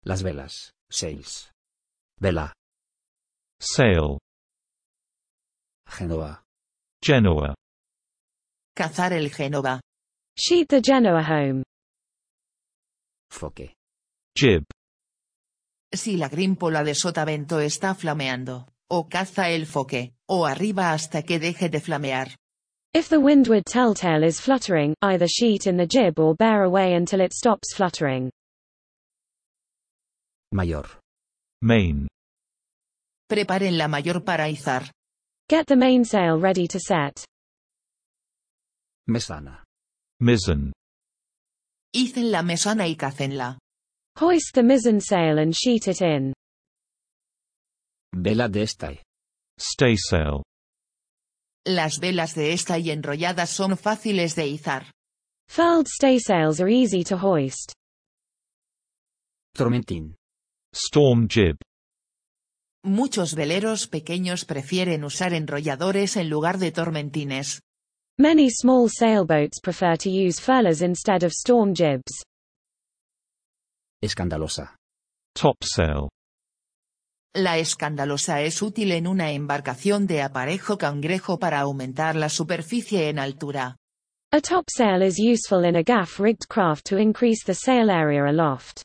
Las velas, sails. Vela. Sail. Génova. Genoa. Cazar el Génova. Sheet the Genoa home. Foque. Jib. Si la grímpola de sotavento está flameando, o caza el foque, o arriba hasta que deje de flamear. If the windward telltale is fluttering, either sheet in the jib or bear away until it stops fluttering. Mayor. Main. Preparen la mayor para izar. Get the mainsail ready to set. Mesana. Mizzen. Icen la mesana y cácenla. Hoist the mizzen sail and sheet it in. Vela de estay. Staysail. Las velas de esta y enrolladas son fáciles de izar. Furled staysails are easy to hoist. Tormentín. Storm jib. Muchos veleros pequeños prefieren usar enrolladores en lugar de tormentines. Many small sailboats prefer to use furlers instead of storm jibs. Escandalosa. Topsail. La escandalosa es útil en una embarcación de aparejo cangrejo para aumentar la superficie en altura. A topsail is useful in a gaff-rigged craft to increase the sail area aloft.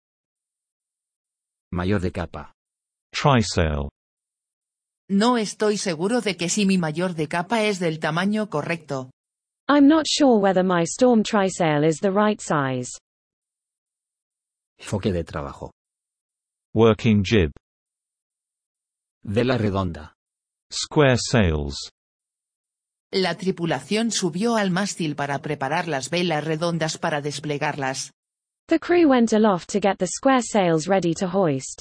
Mayor de capa. Trysail. No estoy seguro de que si mi mayor de capa es del tamaño correcto. I'm not sure whether my storm trysail is the right size. Foque de trabajo. Working jib. Vela redonda. Square sails. La tripulación subió al mástil para preparar las velas redondas para desplegarlas. The crew went aloft to get the square sails ready to hoist.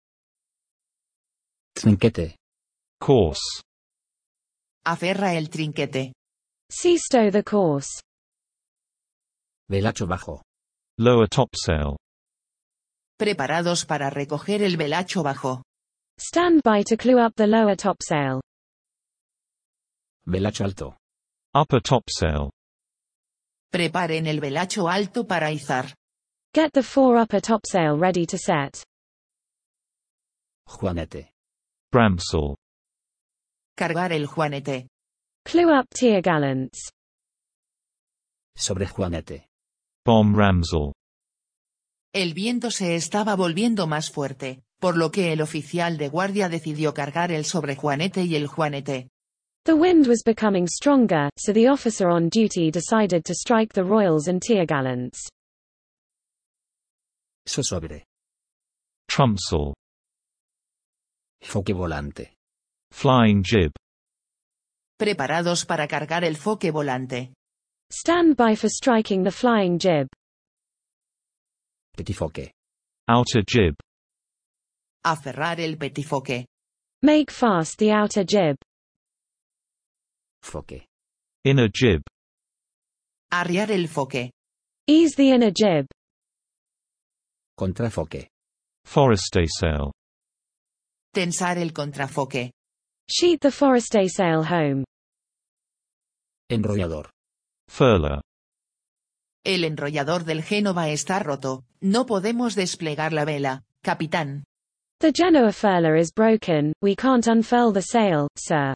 Trinquete. Course. Aferra el trinquete. Seastow the course. Velacho bajo. Lower topsail. Preparados para recoger el velacho bajo. Stand by to clew up the lower topsail. Velacho alto. Upper topsail. Preparen el velacho alto para izar. Get the fore upper topsail ready to set. Juanete. Bramsail. Cargar el juanete. Clew up tiergallants. Sobre juanete. Bomb ramsail. El viento se estaba volviendo más fuerte, por lo que el oficial de guardia decidió cargar el sobrejuanete y el juanete. The wind was becoming stronger, so the officer on duty decided to strike the royals and tiergallants. Sosobre. Trumpsail. Foque volante. Flying jib. Preparados para cargar el foque volante. Stand by for striking the flying jib. Petifoque. Outer jib. Aferrar el petifoque. Make fast the outer jib. Foque. Inner jib. Arriar el foque. Ease the inner jib. Contrafoque. Forestaysail. Tensar el contrafoque. Sheet the forestaysail home. Enrollador. Furler. El enrollador del Génova está roto. No podemos desplegar la vela, capitán. The Genoa furler is broken, we can't unfurl the sail, sir.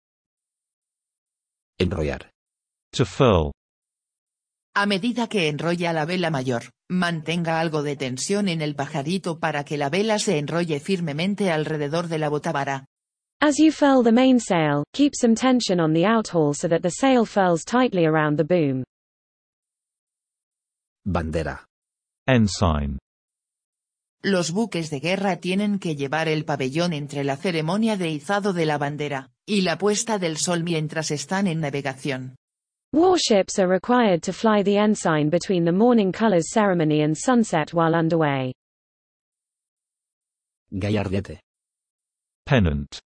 Enrollar. To furl. A medida que enrolla la vela mayor, mantenga algo de tensión en el pajarito para que la vela se enrolle firmemente alrededor de la botavara. As you furl the mainsail, keep some tension on the outhaul so that the sail furls tightly around the boom. Bandera. Ensign. Los buques de guerra tienen que llevar el pabellón entre la ceremonia de izado de la bandera y la puesta del sol mientras están en navegación. Warships are required to fly the ensign between the morning colors ceremony and sunset while underway. Gallardete. Pennant.